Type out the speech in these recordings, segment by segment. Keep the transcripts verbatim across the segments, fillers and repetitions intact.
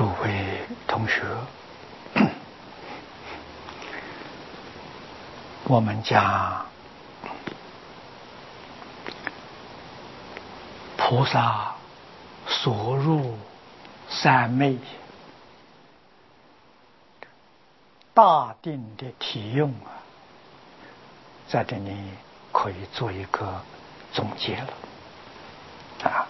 诸位同学，我们讲菩萨所入三昧大定的体用啊，在这里可以做一个总结了啊。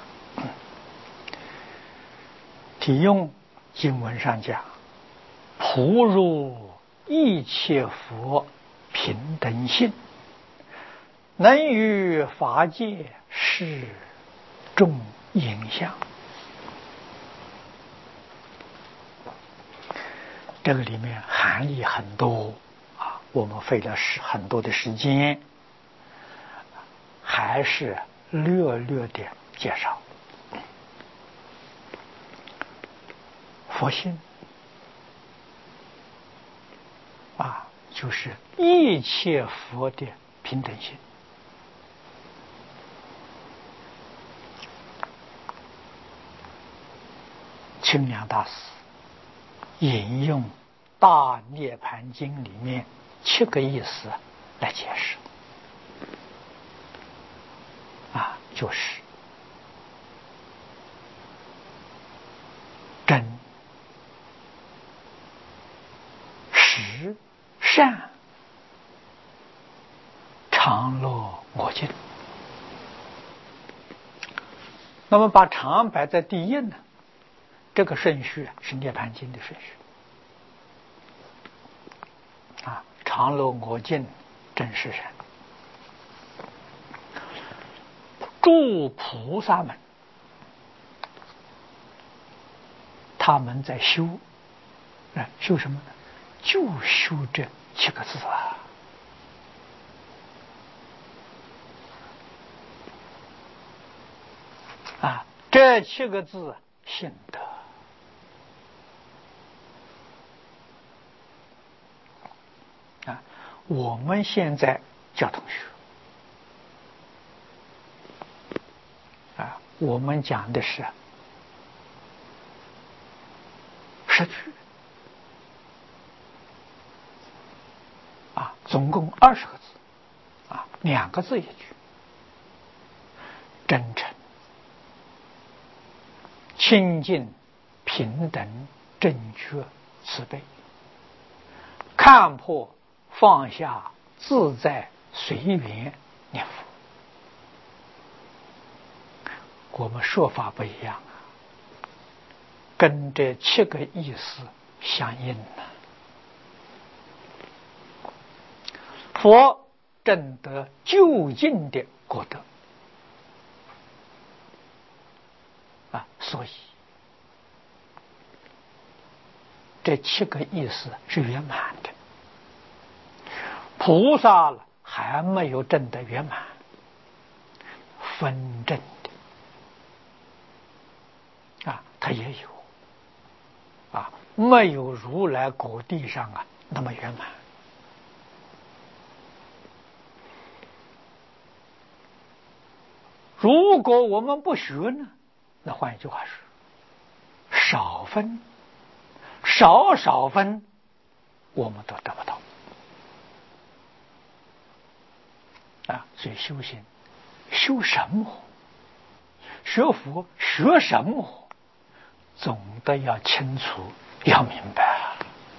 体用经文上讲，普入一切佛平等性，能于法界示众影响。这个里面含义很多啊，我们费了很多的时间，还是略略的介绍。佛性啊，就是一切佛的平等性。清凉大师引用《大涅盘经》里面七个意思来解释啊，就是真、实、善、常乐我净。那么把常摆在第一呢，这个顺序是涅盘经的顺序啊，常乐我净真实善。诸菩萨们他们在修啊，修什么呢？就修这七个字啊。啊，这七个字信德啊，我们现在教同学啊，我们讲的是十句啊，总共二十个字啊，两个字一句，真诚、清净、平等、正觉、慈悲，看破、放下、自在、随缘念佛。我们说法不一样啊，跟这七个意思相应呢。佛证得究竟的果德啊，所以这七个意思是圆满的。菩萨了还没有证得圆满，分证的啊，他也有啊，没有如来果地上啊那么圆满。如果我们不学呢，那换一句话说，少分少少分我们都得不到啊。所以修行修什么，学佛学什么，总得要清楚要明白。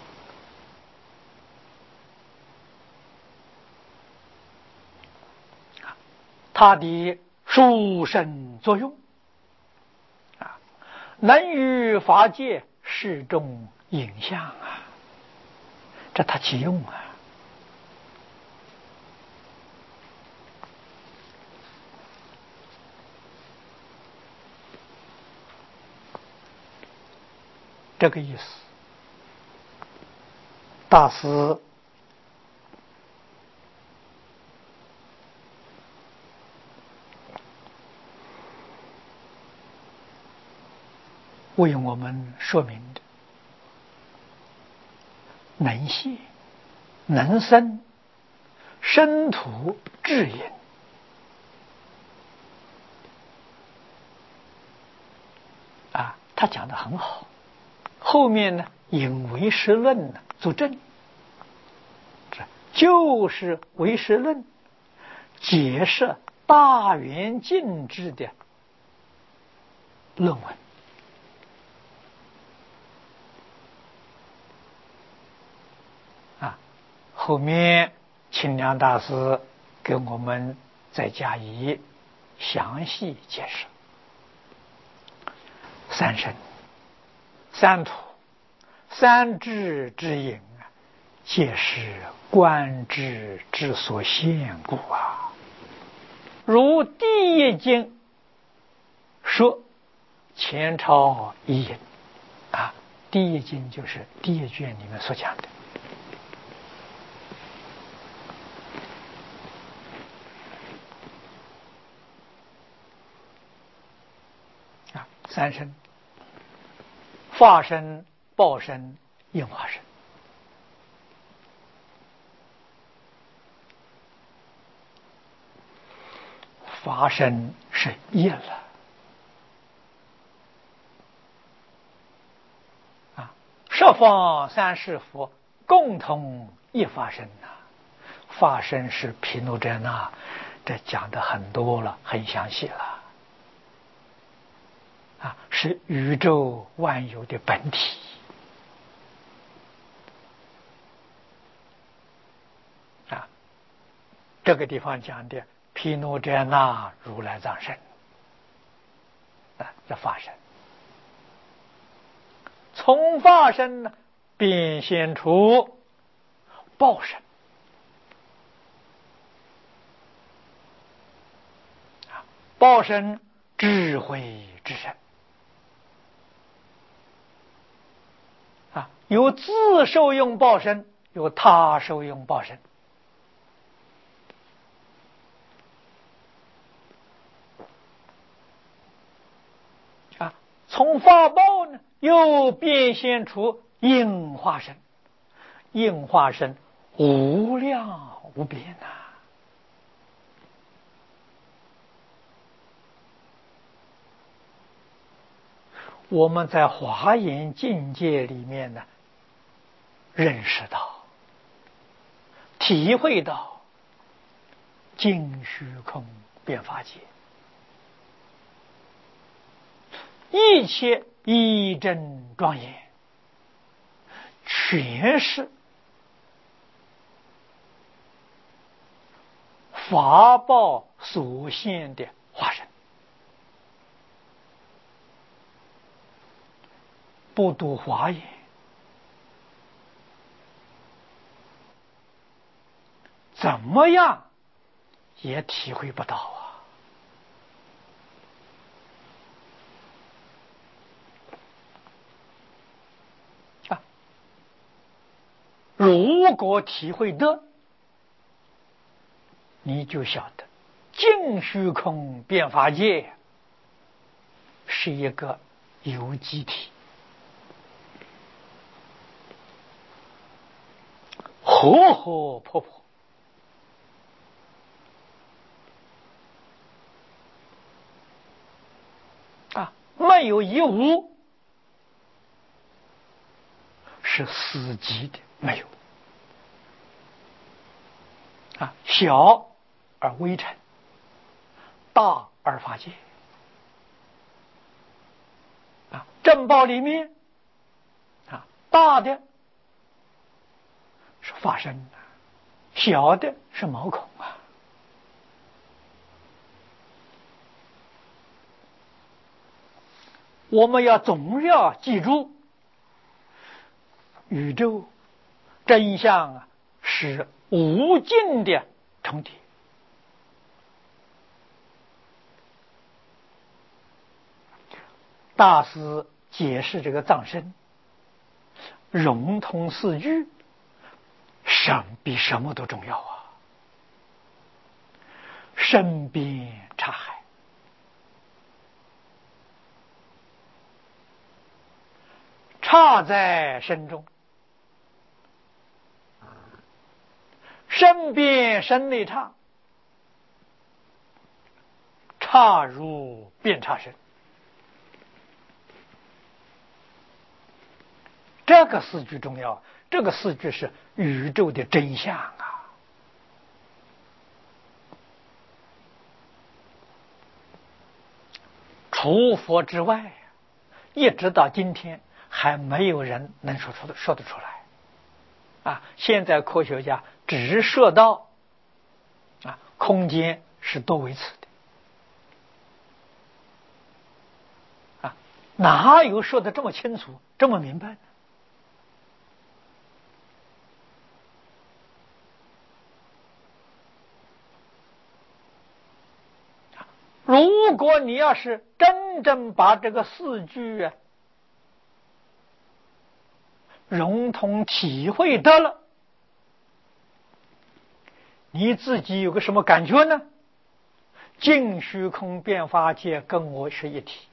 它的殊胜作用啊，能于法界示众影像啊，这它其用啊。这个意思，大师为我们说明的，能现、能生、生土智隐啊，他讲得很好， 后面呢引唯识论呢作证，这就是唯识论解释大圆镜智的论文啊。后面清凉大师给我们再加以详细解释。三身、三土、三智之隐啊，皆是观之之所现故啊。如第一经说前朝一隐啊，第一经就是第一卷里面所讲的。啊，三身。化身、报身、应化身。法身是业了啊，十方三世佛共同一法身呐、啊。法身是毗卢遮那，这讲的很多了，很详细了。啊，是宇宙万有的本体啊。这个地方讲的毗卢遮那如来藏身啊，这法身，从法身呢变现出报身啊，报身智慧之身。啊，有自受用报身，有他受用报身。啊，从法报呢，又变现出应化身，应化身无量无边呐、啊。我们在华严境界里面呢，认识到、体会到尽虚空变法界，一切一真庄严，全是法报所现的化身。不读华严，怎么样也体会不到啊！啊，如果体会得，你就晓得尽虚空变法界是一个有机体，活活泼泼啊，没有一无，是死寂的，没有啊，小而微尘，大而法界啊，正报里面啊，大的是法身，小的是毛孔啊。我们要总要记住，宇宙真相啊是无尽的重叠。大师解释这个藏身，融通四句，什比什么都重要啊！身边察海，刹在身中，身边身内刹，刹如遍刹身。 这个四句重要，这个四句是宇宙的真相啊！除佛之外，一直到今天还没有人能说出的说得出来啊！现在科学家只说到啊，空间是多维次的啊，哪有说的这么清楚，这么明白呢？如果你要是真正把这个四句啊融通体会得了，你自己有个什么感觉呢？净虚空变法界跟我是一体，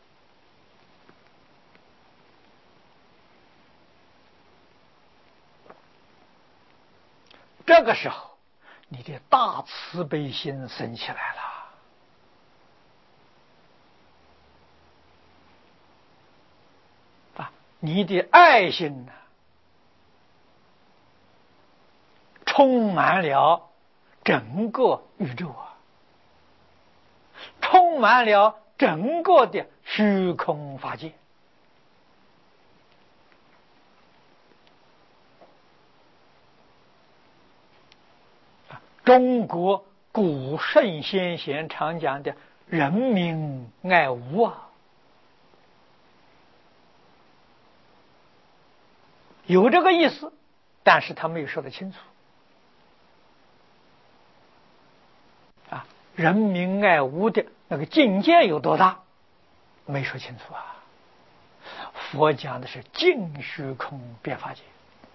这个时候你的大慈悲心生起来了啊，你的爱心呢，充满了整个宇宙啊，充满了整个的虚空法界啊。中国古圣先贤常讲的人民爱物啊，有这个意思，但是他没有说得清楚啊。人民爱物的那个境界有多大，没说清楚啊。佛讲的是净虚空变法界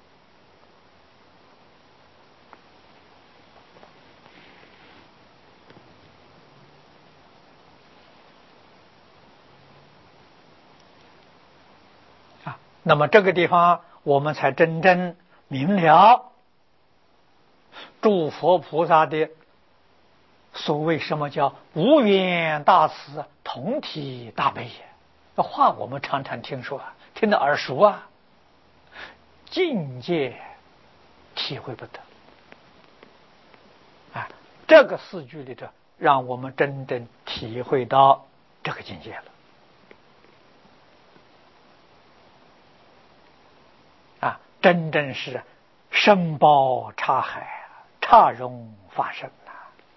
啊。那么这个地方我们才真正明了诸佛菩萨的所谓什么叫无缘大慈，同体大悲也。这话我们常常听说啊，听得耳熟啊，境界体会不得啊。这个四句里头，让我们真正体会到这个境界了啊，真正是深包刹海，刹容法身呐。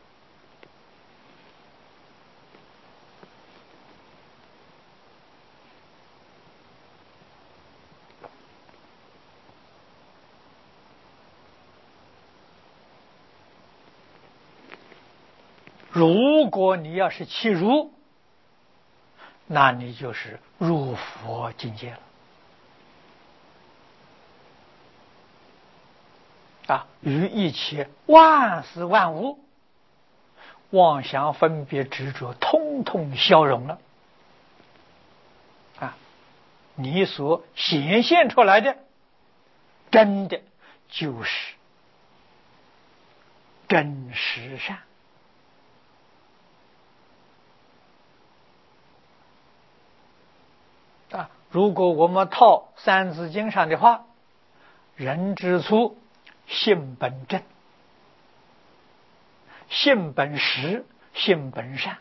如果你要是契入，那你就是入佛境界了啊！与一切万事万物妄想分别执着通通消融了啊！你所显现出来的真的就是真实善啊！如果我们套《三字经》上的话，人之初性本正，性本实，性本善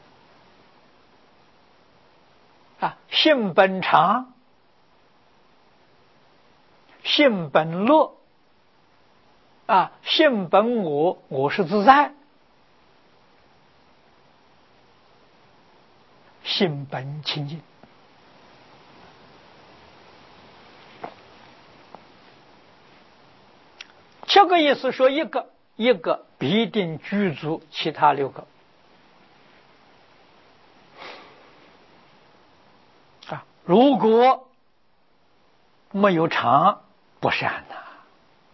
啊，性本常，性本乐啊，性本我，我是自在，性本清净。这个意思说一个一个必定具足其他六个啊。如果没有常不善呐、啊，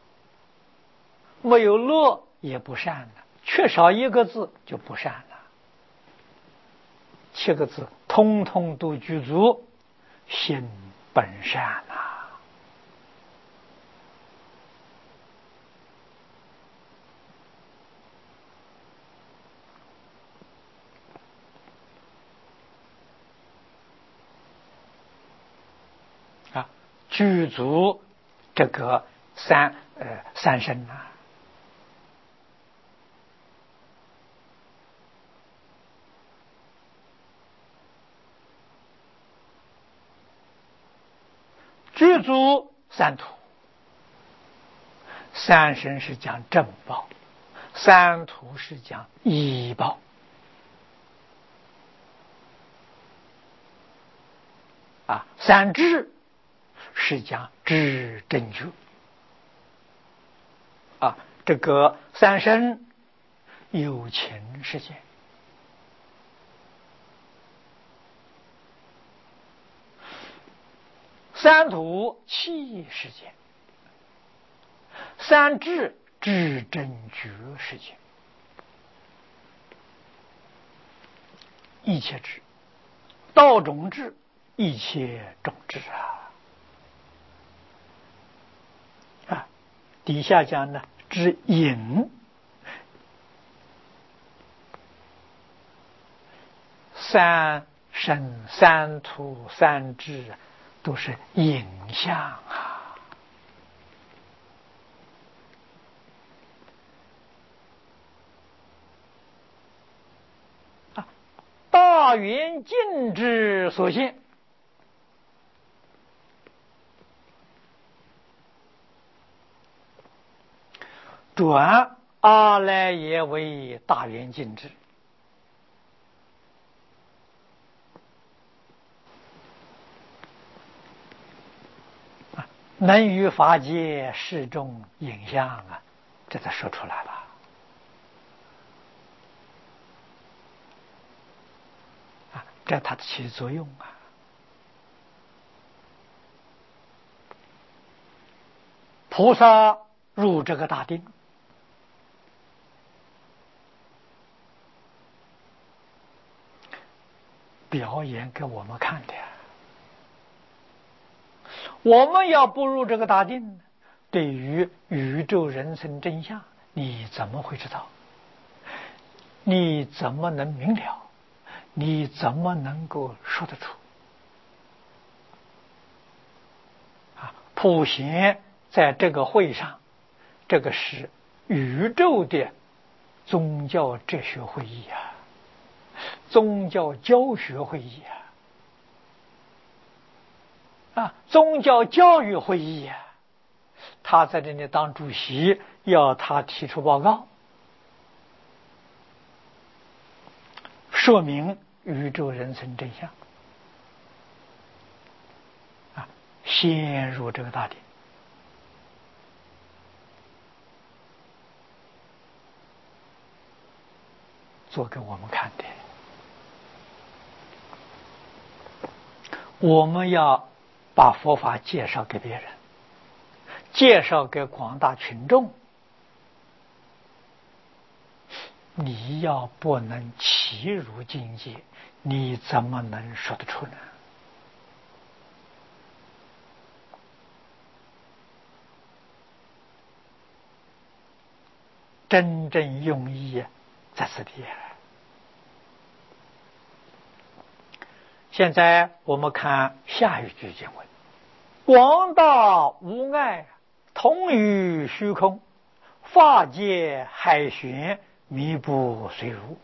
没有乐也不善呐、啊，缺少一个字就不善了。七个字通通都具足，心本善呐、啊。 具足这个三呃三身呐、啊。具足三土，三身是讲正报，三土是讲依报。啊，三智是讲知正觉。啊，这个三身有情世界，三土气世界，三智知正觉世界，一切智，道种智，一切种智啊！啊，底下讲呢，知隐，三身、三土、三智都是影像啊！啊，大圆镜之所现。转阿赖耶为大圆镜智，能于法界示众影像啊，这才说出来了。啊，这它的起作用啊。菩萨入这个大定，表演给我们看的。我们要步入这个大定，对于宇宙人生真相，你怎么会知道？你怎么能明了？你怎么能够说得出？啊，普贤在这个会上，这个是宇宙的宗教哲学会议啊，宗教教学会议啊，啊，宗教教育会议啊，他在这里当主席，要他提出报告，说明宇宙人生真相啊，陷入这个大点，做给我们看的。我们要把佛法介绍给别人，介绍给广大群众，你要不能契入境界，你怎么能说得出呢？真正用意在此地。现在我们看下一句经文：广大无碍，通于虚空，法界海玄，弥不随如。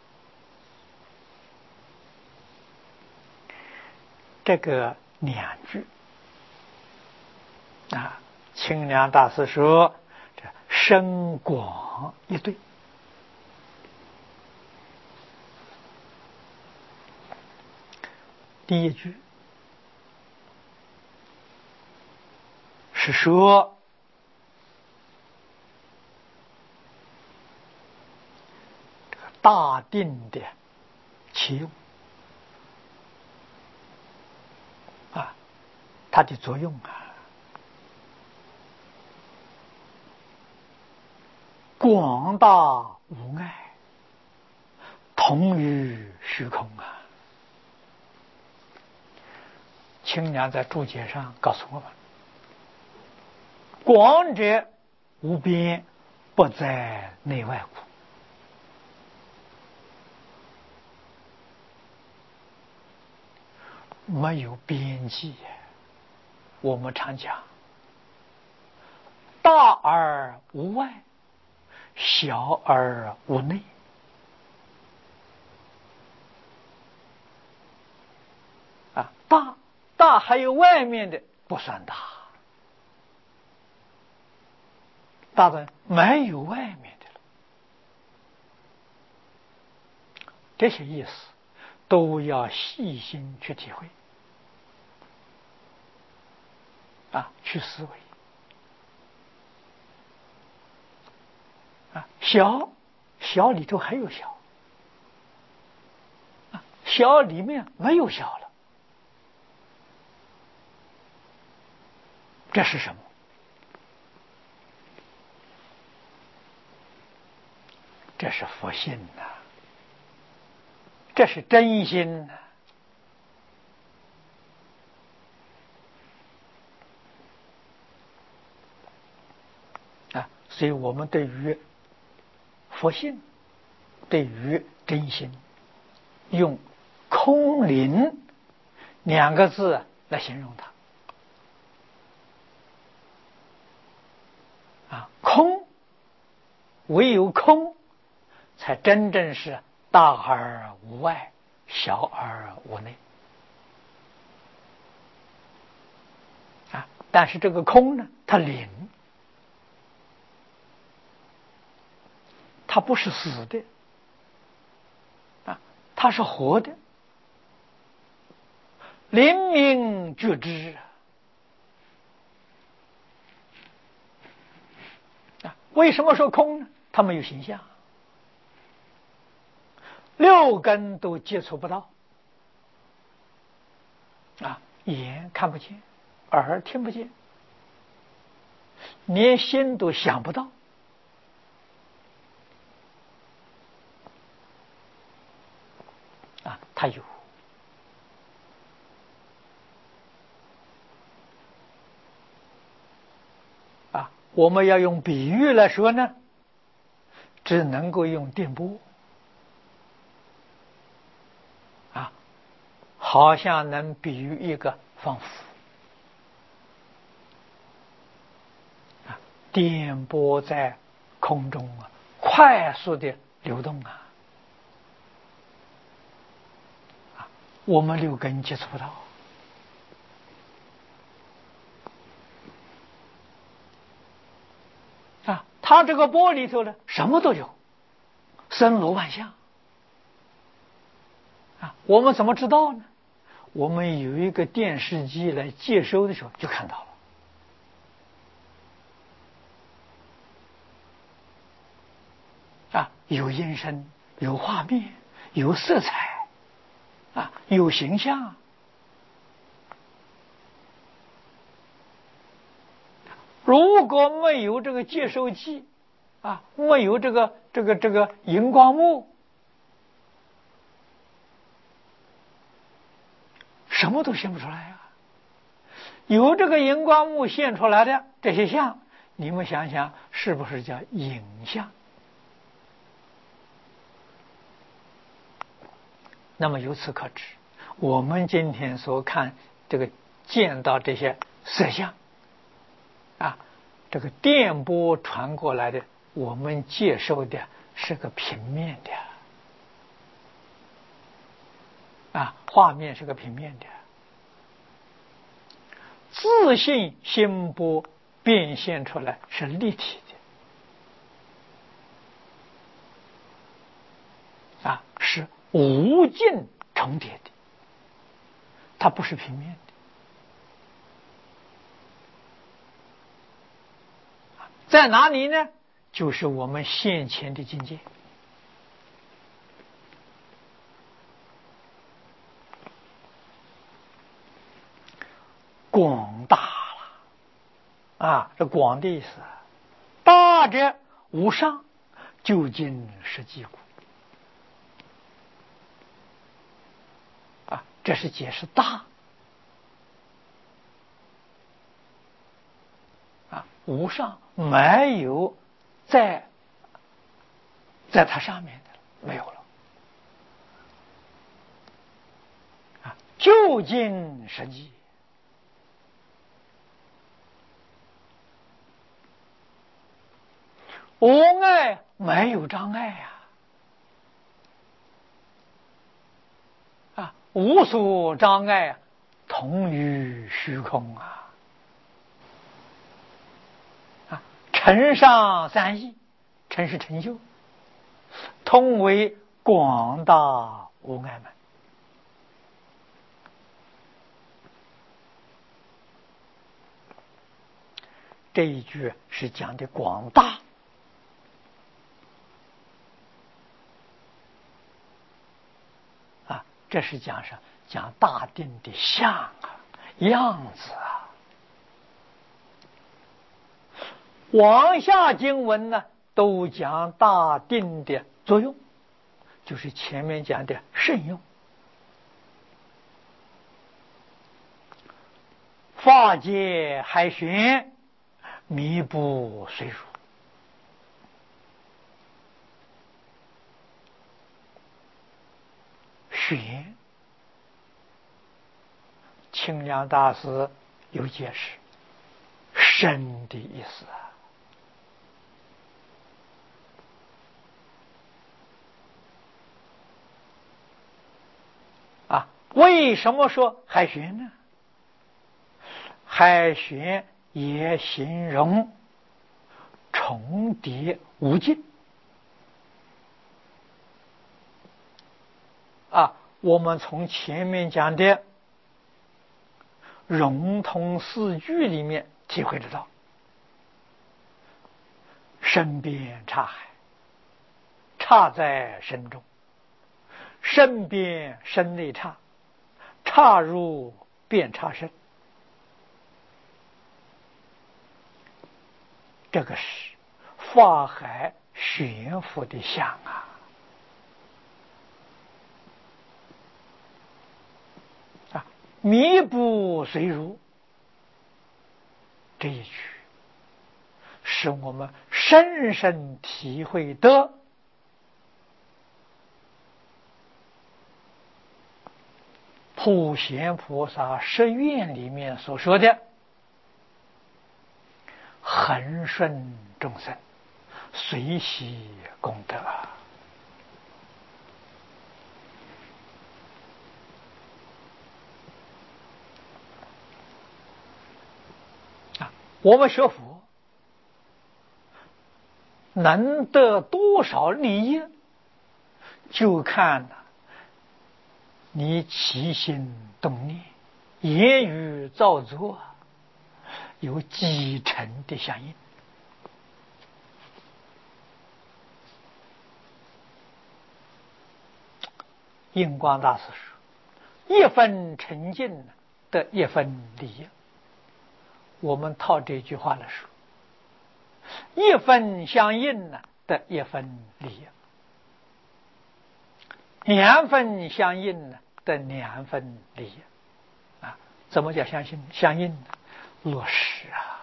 这个两句啊，清凉大师说这深广一对。第一句是说这个大定的起用啊，它的作用啊，广大无碍，通于虚空啊。清凉在注解上告诉我们：广者无边，不在内外乎，没有边际。 我们常讲大而无外，小而无内。啊，大大还有外面的不算大，大的没有外面的了。这些意思都要细心去体会啊，去思维啊。小小里头还有小啊，小里面没有小了。这是什么？这是佛性呐、啊，这是真心呐、啊！啊，所以我们对于佛性，对于真心，用空灵两个字来形容它。啊，空，唯有空，才真正是大而无外，小而无内。啊，但是这个空呢，它灵，它不是死的，啊，它是活的，灵明觉知啊。为什么说空呢？它没有形象，六根都接触不到啊，眼看不见，耳听不见，连心都想不到啊，它有啊。我们要用比喻来说呢，只能够用电波啊，好像能比喻一个仿佛啊，电波在空中啊，快速的流动啊，啊，我们六根接触不到啊。它这个波里头呢，什么都有，森罗万象啊。我们怎么知道呢？我们有一个电视机来接收的时候就看到了啊，有音声，有画面，有色彩啊，有形象。如果没有这个接收器啊，没有这个这个这个荧光幕，什么都显不出来啊。有这个荧光幕现出来的这些像，你们想想是不是叫影像？那么由此可知，我们今天所看这个见到这些色相啊，这个电波传过来的，我们接受的是个平面的啊，画面是个平面的，自性心波变现出来是立体的啊，是无尽重叠的，它不是平面的。在哪里呢？就是我们现前的境界。广大了啊，这广的意思，大者无上，究竟实际故啊，这是解释大啊，无上没有在在它上面的没有了啊，究竟实际无碍没有障碍呀、啊，啊，无所障碍，同于虚空啊，啊，尘上三义，尘是成就，通为广大无碍门。这一句是讲的广大啊，这是讲什么？讲大定的相啊，样子啊。往下经文呢，都讲大定的作用，就是前面讲的圣用。法界海巡，迷不随入。巡，清凉大师有解释，深的意思啊。啊，为什么说海巡呢？海巡也形容重叠无尽啊。我们从前面讲的融通四句里面体会得到，身边差海，差在身中，身边身内差，差入便差身。这个是法海悬浮的相啊！啊，迷不随入这一句，使我们深深体会得普贤菩萨十愿里面所说的恒顺众生，随喜功德啊！我们学佛能得多少利益，就看你起心动念、言语造作有几成的相应。印光大师说，一分沉静得一分利益。我们套这句话来说，一分相应呢得一分利益，两分相应呢得两分利益啊！怎么叫相信相应呢？落实啊！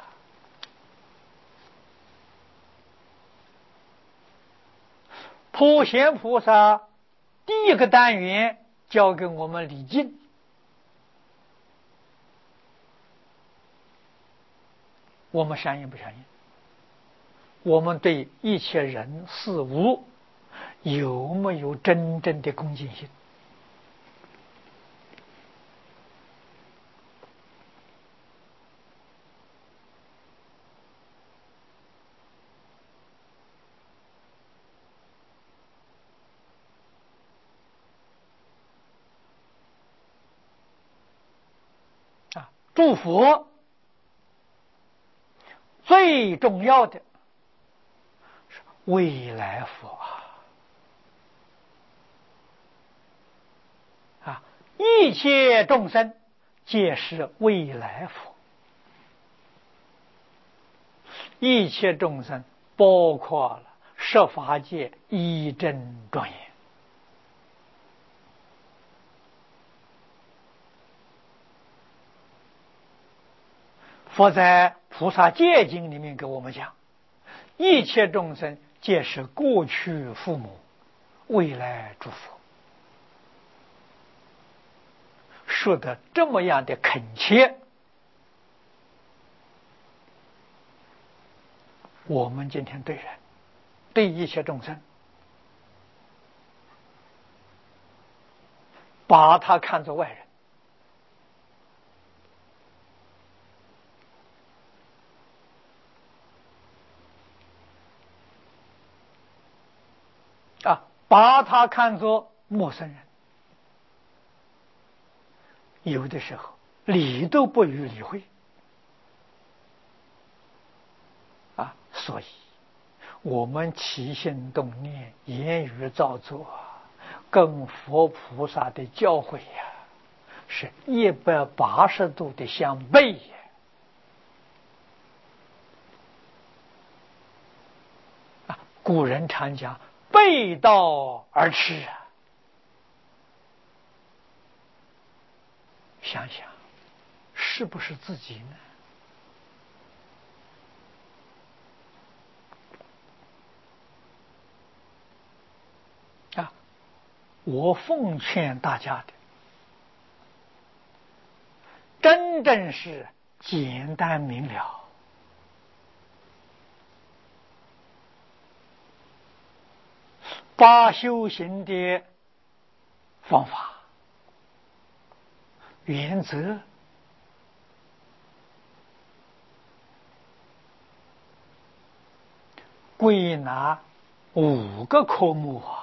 普贤菩萨第一个单元教给我们礼敬，我们相应不相应？我们对一切人事物有没有真正的恭敬心？啊，祝福最重要的是未来佛啊！啊，一切众生皆是未来佛，一切众生包括了十法界一真庄严。佛在菩萨戒经里面给我们讲，一切众生皆是过去父母，未来诸佛，说的这么样的恳切，我们今天对人对一切众生，把他看作外人。啊，把他看作陌生人，有的时候理都不予理会。啊，所以我们起心动念、言语造作，跟佛菩萨的教诲呀，是一百八十度的相悖呀。啊，古人常讲背道而驰啊。想想是不是自己呢？啊，我奉劝大家的，真正是简单明了，把修行的方法、原则归纳五个科目啊。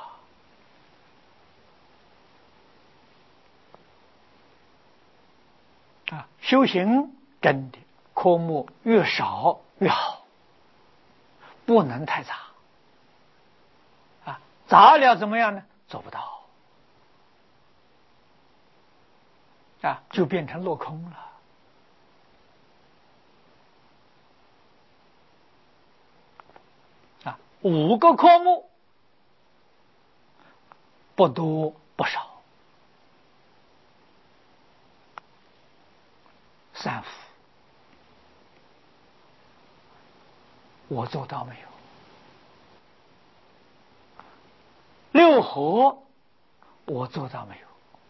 啊，修行真的科目越少越好，不能太杂。啊，杂了怎么样呢？做不到。啊，就变成落空了。啊，五个科目不多不少。三伏我做到没有？六合我做到没有？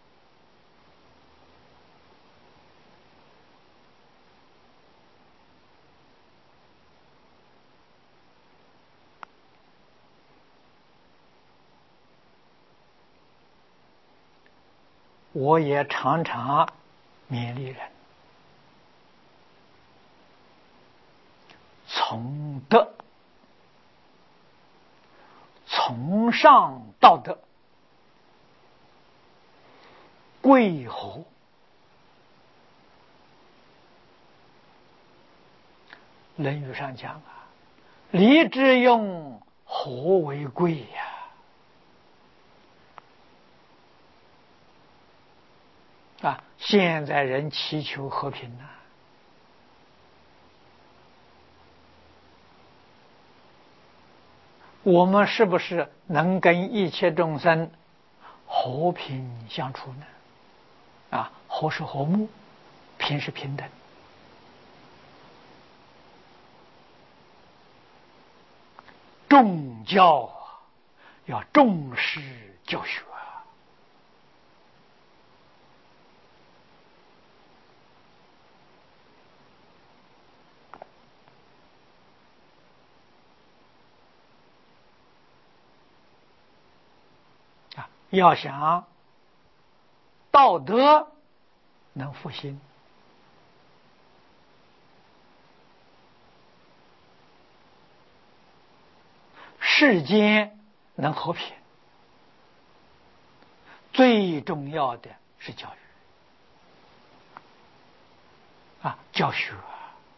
我也常常勉励人，从德，从上到德，贵和。论语上讲啊，礼之用，和为贵呀。啊，现在人祈求和平呐、啊，我们是不是能跟一切众生和平相处呢？啊，和是和睦，平是平等。重教啊，要重视教学啊。啊，要想道德能复兴，世间能和平，最重要的是教育啊，教学啊。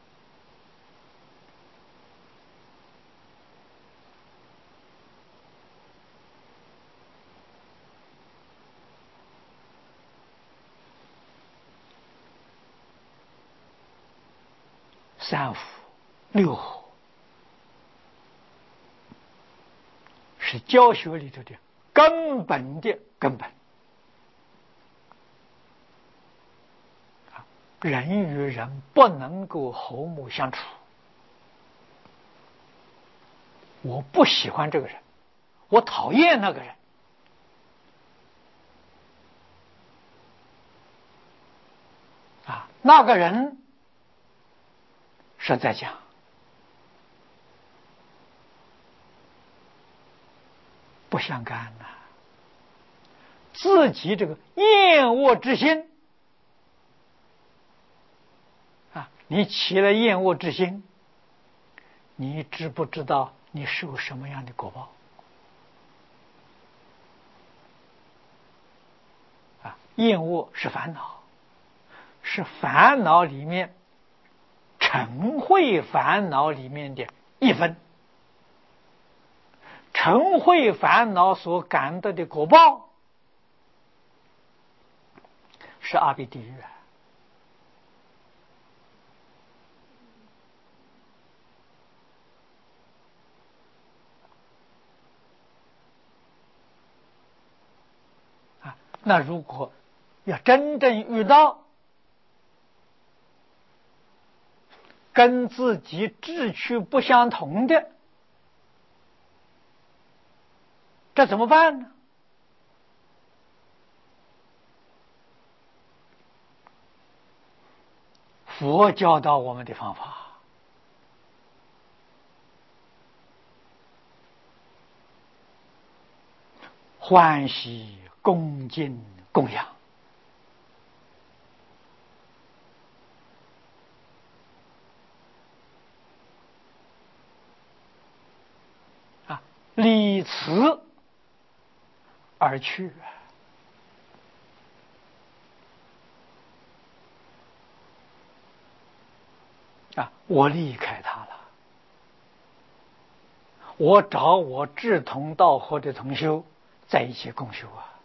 三伏六合是教学里头的根本的根本。人与人不能够和睦相处，我不喜欢这个人，我讨厌那个人，啊，那个人是在讲不相干呐、啊。自己这个厌恶之心啊，你起了厌恶之心，你知不知道你受什么样的果报？啊，厌恶是烦恼，是烦恼里面嗔恚烦恼里面的一分。嗔恚烦恼所感得的果报是阿鼻地狱啊！那如果要真正遇到跟自己志趣不相同的，这怎么办呢？佛教导我们的方法，欢喜恭敬供养啊，离此而去啊！我离开他了，我找我志同道合的同修在一起共修啊！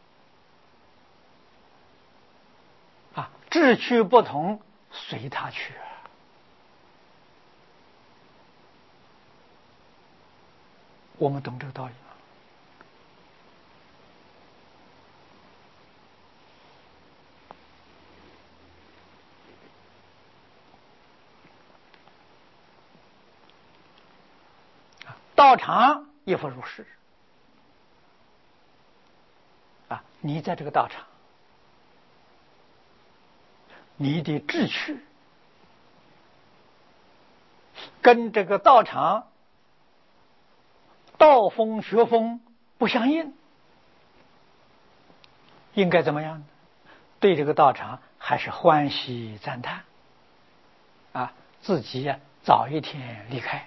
啊，志趣不同，随他去啊！我们懂这个道理吗？道场亦复如是啊！你在这个道场，你的志趣跟这个道场道风学风不相应，应该怎么样呢？对这个道场还是欢喜赞叹啊，自己呀、啊、早一天离开。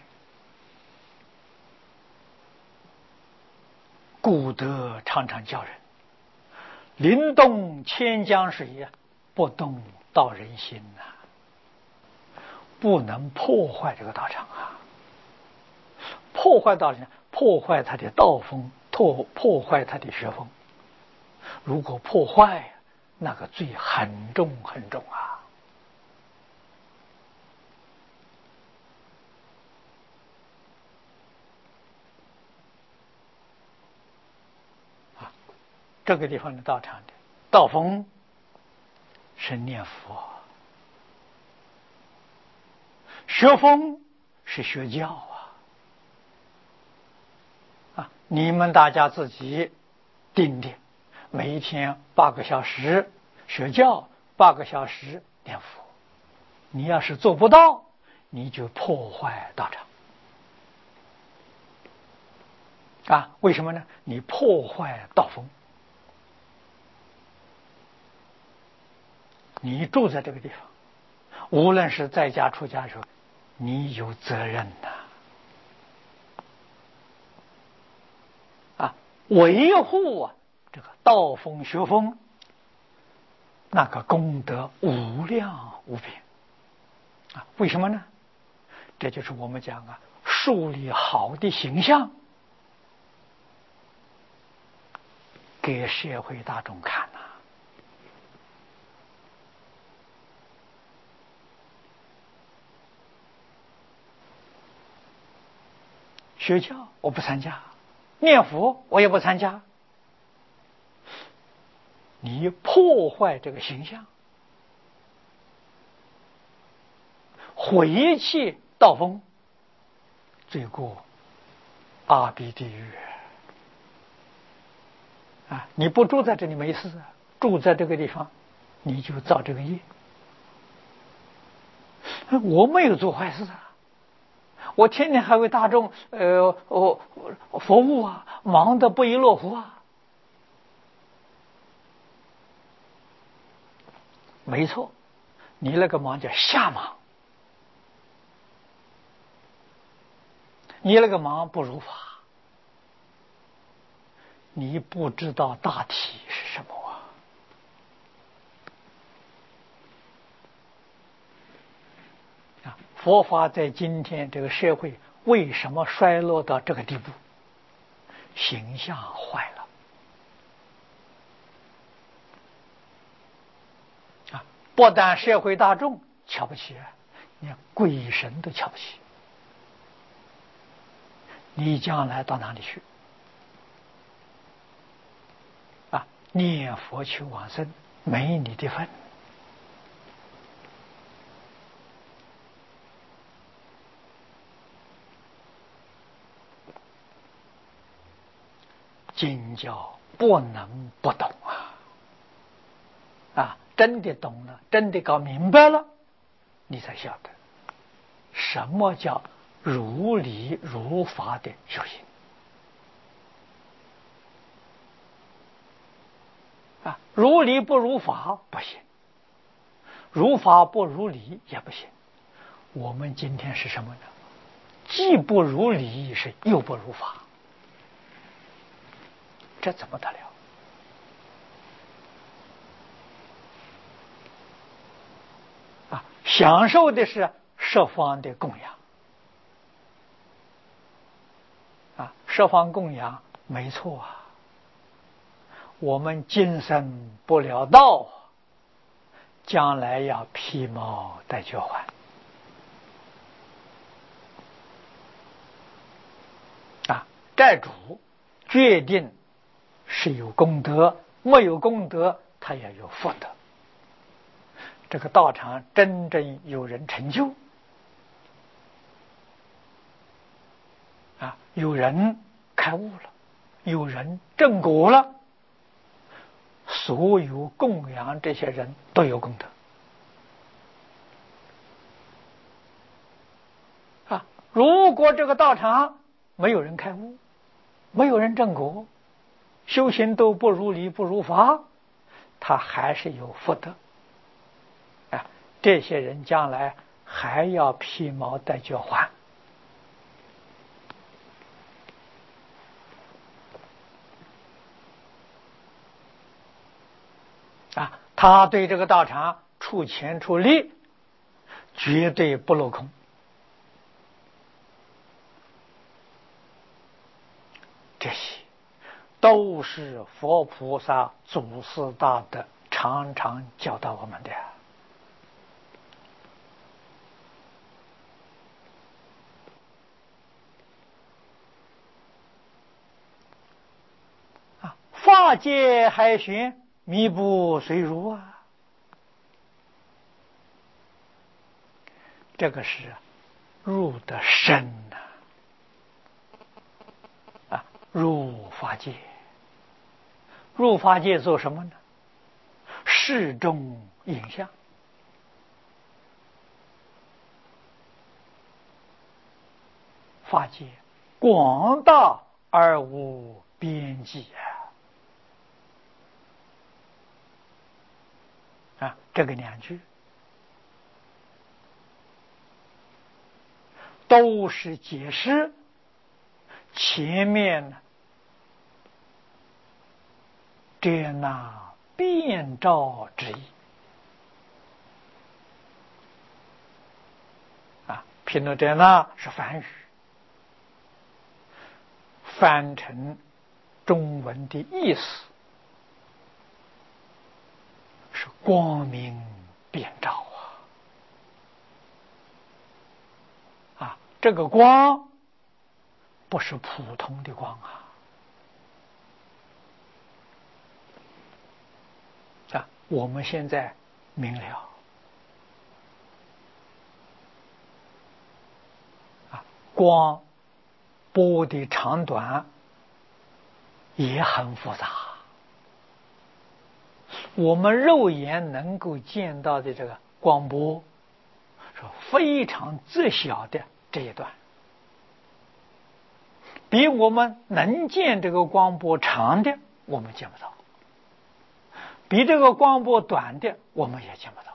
故德常常教人，临动千江水呀、啊，不动道人心呐、啊，不能破坏这个道场啊！破坏道场，破坏他的道风，破破坏他的学风。如果破坏，那个罪很重很重啊！啊，这个地方的道场的道风是念佛，学风是学教啊！啊，你们大家自己定定，每一天八个小时学教，八个小时念佛。你要是做不到，你就破坏道场啊！为什么呢？你破坏道风。你住在这个地方，无论是在家出家的时候，你有责任呐！啊，维护啊这个道风学风，那个功德无量无边啊！为什么呢？这就是我们讲啊，树立好的形象给社会大众看呐、啊。学教我不参加，念佛我也不参加，你破坏这个形象，毁弃道风，罪过阿鼻地狱啊！你不住在这里没事，住在这个地方你就造这个业。我没有做坏事啊， 我天天还为大众呃哦服务啊，忙得不亦乐乎啊。没错，你那个忙叫下忙，你那个忙不如法，你不知道大体是什么啊！佛法在今天这个社会为什么衰落到这个地步？形象坏了啊！不但社会大众瞧不起，连鬼神都瞧不起，你将来到哪里去啊？念佛求往生，没你的份。经教不能不懂啊！啊，真的懂了，真的搞明白了，你才晓得什么叫如理如法的修行啊！如理不如法不行，如法不如理也不行。我们今天是什么呢？既不如理，是又不如法，这怎么得了？啊，享受的是十方的供养啊，十方供养没错啊。我们今生不了道，将来要披毛戴角还啊。债主决定是有功德，没有功德他也有福德。这个道场真正有人成就啊，有人开悟了，有人正果了，所有供养这些人都有功德啊。如果这个道场没有人开悟，没有人正果，修行都不如理不如法，他还是有福德啊。这些人将来还要披毛戴角还啊。他对这个道场出钱出力，绝对不落空。这些都是佛菩萨祖师大德常常教导我们的啊。法界海玄，迷不随如啊。这个是入得深呐 啊, 啊，入法界。入法界做什么呢？视众影像。法界广大而无边际啊！啊，这个两句都是解释前面这那遍照之意啊。毗卢遮那是梵语，翻成中文的意思是光明遍照啊！啊，这个光不是普通的光啊！啊，我们现在明了啊，光波的长短也很复杂。我们肉眼能够见到的这个光波是非常窄小的这一段比我们能见这个光波长的我们见不到，比这个光波短的我们也见不到。